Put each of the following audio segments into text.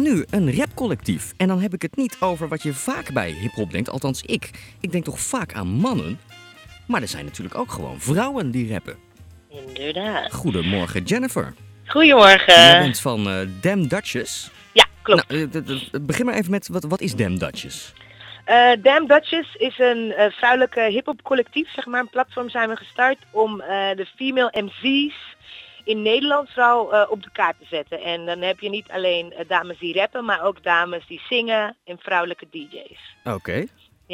nu een rapcollectief. En dan heb ik het niet over wat je vaak bij hiphop denkt. Althans ik. Ik denk toch vaak aan mannen. Maar er zijn natuurlijk ook gewoon vrouwen die rappen. Inderdaad. Goedemorgen Jennifer. Goedemorgen. Jij bent van Damn Dutchess. Ja, klopt. Nou, begin maar even met, wat is Damn Dutchess? Damn Dutchess is een vrouwelijke hiphop collectief, zeg maar. Een platform zijn we gestart om de female MC's in Nederland vooral op de kaart te zetten. En dan heb je niet alleen dames die rappen, maar ook dames die zingen en vrouwelijke DJ's. Oké. Ja.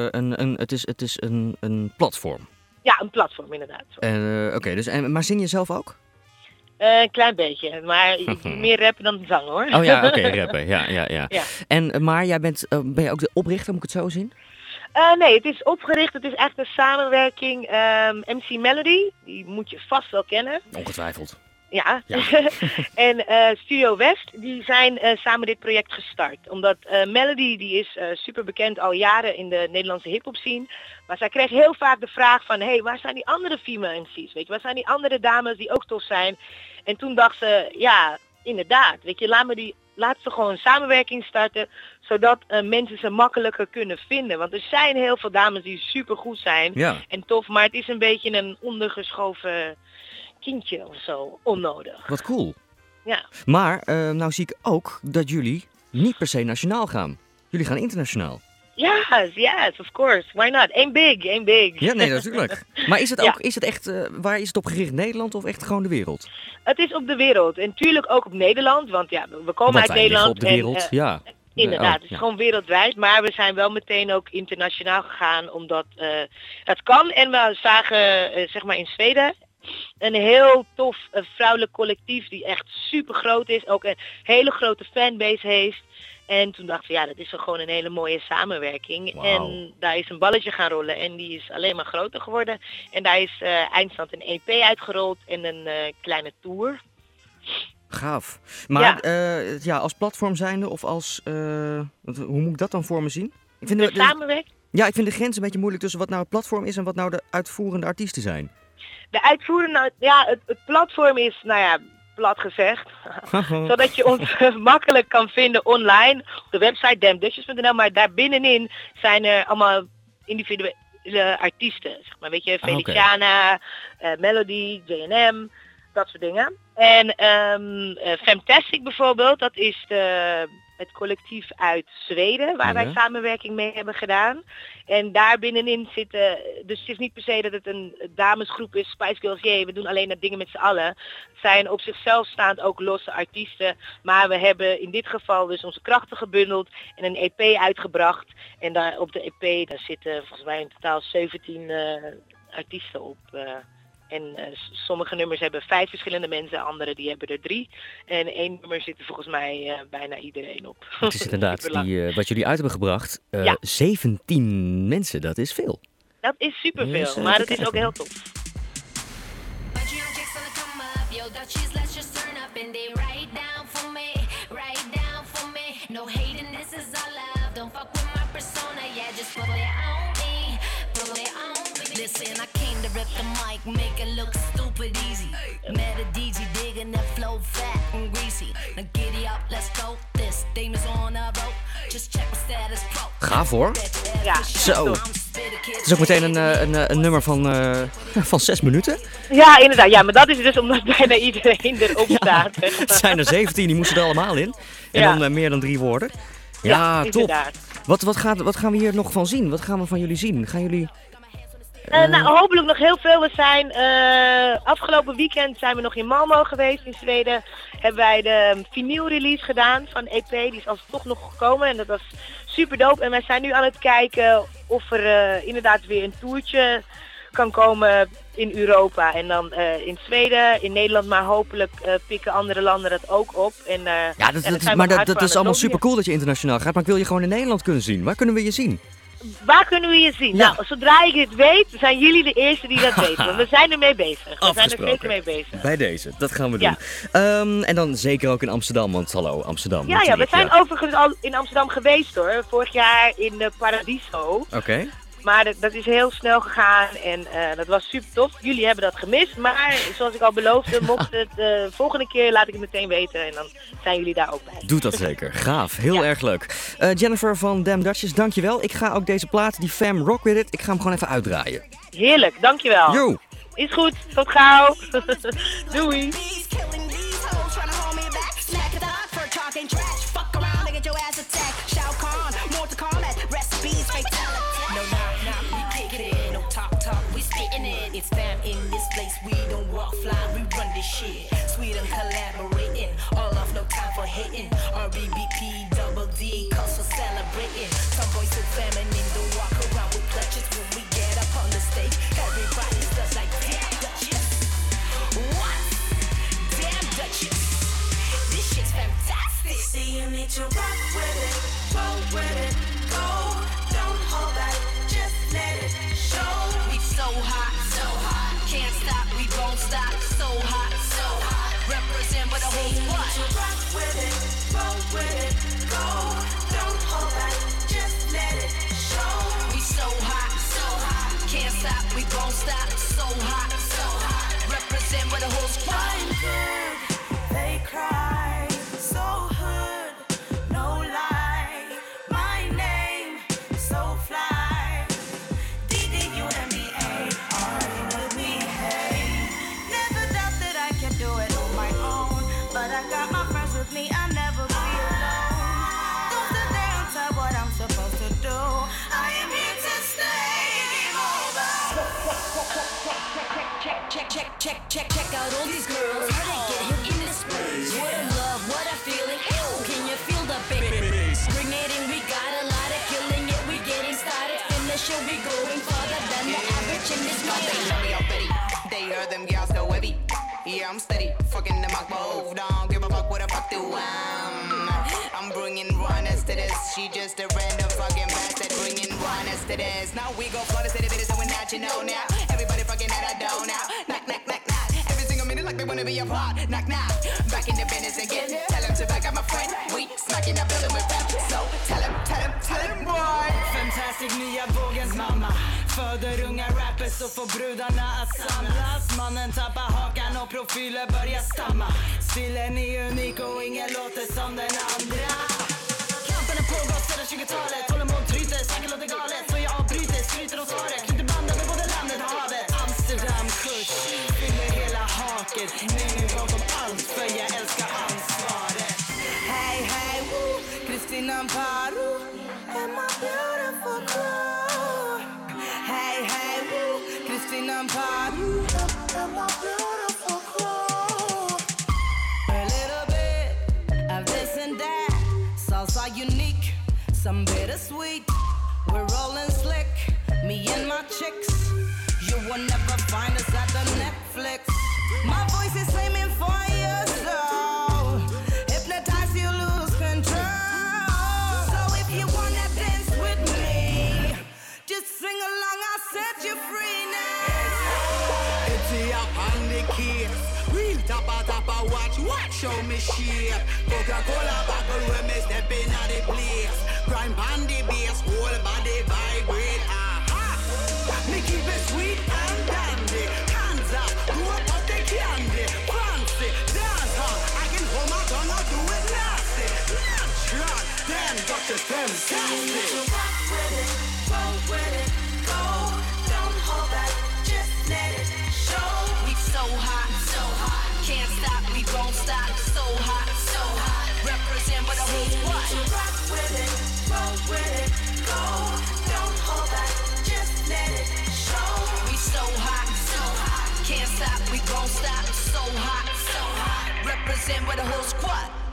Het is een platform. Ja, een platform inderdaad. Oké, maar zing je zelf ook? Een klein beetje, maar meer rappen dan zang hoor. Oh ja, oké, rappen. Ja. Ja. Maar jij ben je ook de oprichter, moet ik het zo zien? Nee, het is opgericht. Het is echt een samenwerking. MC Melody, die moet je vast wel kennen. Ongetwijfeld. Ja. En Studio West, die zijn samen dit project gestart. Omdat Melody, die is super bekend al jaren in de Nederlandse hiphop scene. Maar zij kreeg heel vaak de vraag van, hey, waar zijn die andere female MC's? Weet je, waar zijn die andere dames die ook tof zijn? En toen dacht ze, ja, inderdaad, weet je, laat ze gewoon een samenwerking starten, zodat mensen ze makkelijker kunnen vinden. Want er zijn heel veel dames die super goed zijn en tof, maar het is een beetje een ondergeschoven kindje of zo, onnodig. Wat cool. Ja. Maar nou zie ik ook dat jullie niet per se nationaal gaan. Jullie gaan internationaal. Yes, of course. Why not? Aim big. Ja, nee, natuurlijk. Maar is het ook, is het echt, waar is het op gericht? Nederland of echt gewoon de wereld? Het is op de wereld. En natuurlijk ook op Nederland, want ja, we komen uit Nederland. Op de wereld, ja. Inderdaad, het is gewoon wereldwijd, maar we zijn wel meteen ook internationaal gegaan, omdat dat kan. En we zagen, zeg maar in Zweden, een heel tof vrouwelijk collectief die echt super groot is, ook een hele grote fanbase heeft. En toen dachten we, ja, dat is wel gewoon een hele mooie samenwerking. Wow. En daar is een balletje gaan rollen en die is alleen maar groter geworden. En daar is eindstand een EP uitgerold en een kleine tour. Gaaf. Maar als platform zijnde of als, hoe moet ik dat dan voor me zien? Ik vind samenwerking? Ja, ik vind de grens een beetje moeilijk tussen wat nou het platform is en wat nou de uitvoerende artiesten zijn. De uitvoerende, het platform is, plat gezegd, zodat je ons makkelijk kan vinden online op de website damndutchess.nl, maar daar binnenin zijn er allemaal individuele artiesten, zeg maar, weet je, Feliciana, Melody, J&M, dat soort dingen. En Fantastic bijvoorbeeld, dat is het collectief uit Zweden, waar wij samenwerking mee hebben gedaan. En daar binnenin zitten, dus het is niet per se dat het een damesgroep is, Spice Girls, we doen alleen dat dingen met z'n allen. Het zijn op zichzelf staand ook losse artiesten, maar we hebben in dit geval dus onze krachten gebundeld en een EP uitgebracht. En daar op de EP, daar zitten volgens mij in totaal 17 artiesten op. En sommige nummers hebben 5 verschillende mensen, andere die hebben er 3. En 1 nummer zit er volgens mij bijna iedereen op. Het is inderdaad, wat jullie uit hebben gebracht, 17 mensen, dat is veel. Dat is superveel, maar dat is ook heel tof. Listen, I came to rip the mic, make it look stupid easy. Met a DJ digging that flow fat and greasy. Now giddy up, let's go. This theme is on a rope. Just check my status pro. Gaaf hoor. Ja. Zo. Het is ook meteen een nummer van 6 minuten. Ja, inderdaad. Ja, maar dat is dus omdat bijna iedereen erop staat. Het zijn er 17, die moesten er allemaal in. En dan meer dan 3 woorden. Ja, top. Inderdaad. Wat gaan we hier nog van zien? Wat gaan we van jullie zien? Gaan jullie... hopelijk nog heel veel. We zijn afgelopen weekend zijn we nog in Malmö geweest in Zweden. Hebben wij de vinyl release gedaan van EP. Die is toch nog gekomen en dat was super dope. En wij zijn nu aan het kijken of er inderdaad weer een toertje kan komen in Europa. En dan in Zweden, in Nederland, maar hopelijk pikken andere landen dat ook op. En, dat is allemaal super cool dat je internationaal gaat. Maar ik wil je gewoon in Nederland kunnen zien. Waar kunnen we je zien? Waar kunnen we je zien? Ja. Nou, zodra ik het weet, zijn jullie de eerste die dat weten. We zijn ermee bezig. We zijn er zeker mee bezig. Bij deze, dat gaan we doen. En dan zeker ook in Amsterdam, want hallo, Amsterdam. Ja, we zijn overigens al in Amsterdam geweest hoor. Vorig jaar in Paradiso. Oké. Maar dat is heel snel gegaan en dat was super tof. Jullie hebben dat gemist, maar zoals ik al beloofde, mocht het de volgende keer laat ik het meteen weten en dan zijn jullie daar ook bij. Doe dat zeker. Gaaf. Heel erg leuk. Jennifer van Damn Dutchess, dankjewel. Ik ga ook deze plaat, die Fam Rock With It, ik ga hem gewoon even uitdraaien. Heerlijk, dankjewel. Yo. Is goed, tot gauw. Doei. It's fam in this place, we don't walk fly, we run this shit. Sweden collaborating, all off, no time for hating. RBBP, double D, cause for celebrating. Some boys so feminine, don't walk around with clutches when we get up on the stage. Everybody's just like, damn Dutchess. What? Damn Dutchess. This shit's fantastic. See, you need to rock with it, roll with it, go. Don't hold back, just let it show. We so hot. Can't stop, we won't stop. So hot, represent for the whole squad. Rock with it, roll with it, go. Don't hold back, just let it show. We so hot, can't stop, we won't stop. So hot, represent for the whole squad. They cry, so hood, no lie. My name, so fly. DDUMBA. But I got my friends with me, I never be alone. Don't sit there and tell what I'm supposed to do. I am here to stay, game over. Check out all these girls. How they get hit in this place. What a love, what a feeling. Ew, can you feel the bass? Bring it in, we got a lot of killing it. We getting started, finish it, we going farther than the average in this game. They heard them girls so heavy. Yeah, I'm steady, fucking them up, move. Don't give a fuck what the fuck do I'm bringing rawness to this. She just a random fucking bastard, bringing rawness to this. Now we go flawless to the business and we're not, you know now. Everybody fucking at a dough now. Knock, knock, knock, knock. Every single minute like they wanna be a part. Knock, knock. Back in the business again. Tell them to back up my friend. We smacking that building with rap. So tell him, boy. Fantastic, nya vågens mamma. Föder unga rappers och får brudarna att samlas. Mannen tappar hakan och profiler börjar stamma. Stilen är unik och ingen låter som den andra. Kampen har pågått sedan 20-talet. Tålamod tryter, säkert låter galet. Så jag avbryter, skryter om svaret. Knyter banden med både landet och havet. Amsterdam kurs, fyller hela haket. Nu bakom allt, för jag älskar ansvaret. Hey, hey, woo, Kristina Amparo. Am I beautiful girl? Hey, hey, woo, Kristina Amparo. Am I beautiful girl? A little bit of this and that. Salsa unique, some bittersweet. We're rolling slick, me and my chicks. You will never find us at the Netflix. My voice is aiming for your soul. Hypnotize you, lose control. So if you wanna dance with me, just sing along, I'll set you free now. It's up on the case. Real tappa, watch, show me shape. Coca-Cola bottle when me step in at the place. Grind on the bass, whole body vibrate. Aha! Me keep it sweet and dandy. Hands up, do up the candy. Fancy, dance hall. I can hold my tongue or do it nasty. Natural, then Dr. Fantastic. Rock with it, roll with it, go. Don't hold back, just let it show. We so hot, can't stop, we won't stop. So hot, represent for the whole squad. Rock with it, roll with it, go. Don't hold back, just let it show. We so hot, can't stop, we won't stop. So hot, represent for the whole squad.